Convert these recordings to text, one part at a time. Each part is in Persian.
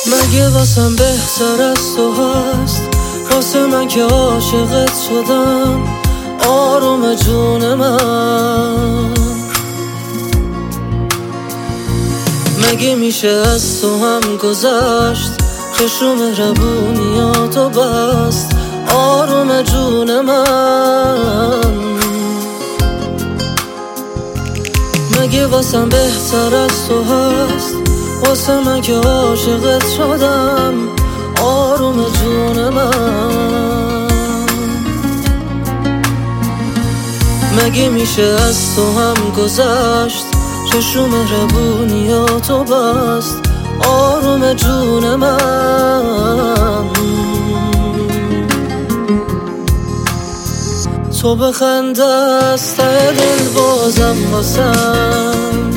مگه واسم بهتر از تو هست؟ واسه من که عاشقت شدم آروم جون من. مگه میشه از تو هم گذشت؟ چشم مهربونیاتو بست آروم جون من. مگه واسم بهتر از تو هست؟ واسه من که عاشقت شدم آروم جون من. مگه میشه از تو هم گذشت؟ چشم مهربونیاتو بست آروم جون من. تو بخند از ته دل بازم واسم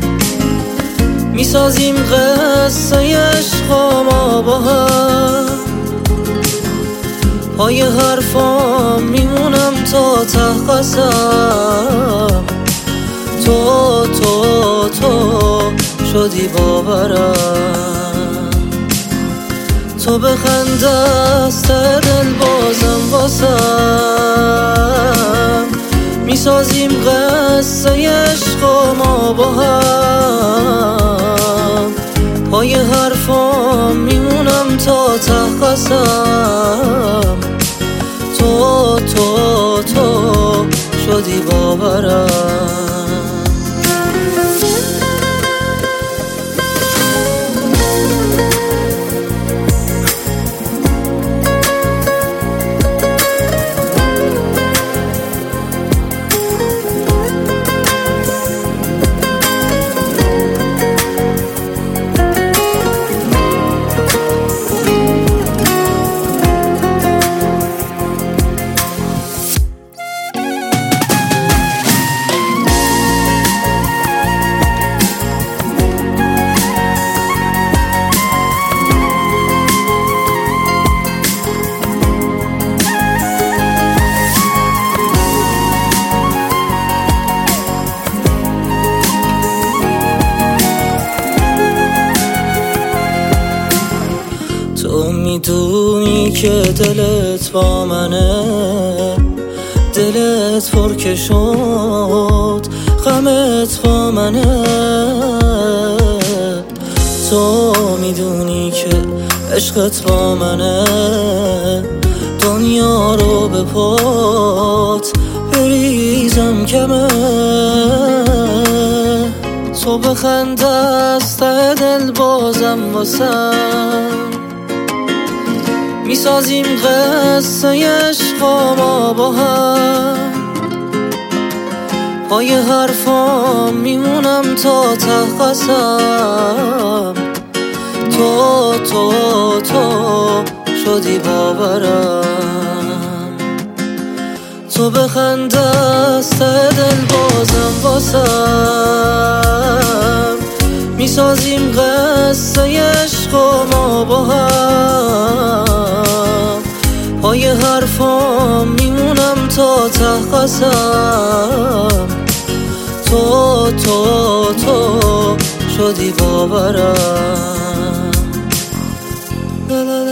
میسازیم قصه عشق ما با هم. پای حرفام میمونم تا ته قسم. تو شدی باورم. تو بخند از ته دل بازم واسم میسازیم قصه عشق ما با هم. پای حرفام میمونم تا ته قسم. تو شدی باورم. تو میدونی که دلت با منه، دلت پر که شد غمت با منه. تو میدونی که عشقت با منه، دنیا رو به پات بریزم کمه. تو بخند از ته دل بازم واسم میسازیم قصه عشق ما با هم. پای حرفام میمونم تا ته قسم. تو شدی باورم. تو بخند از ته دل بازم واسم میسازیم قصه عشق ما با هم. پای حرفام میمونم تا ته قسم. تو شدی باورم.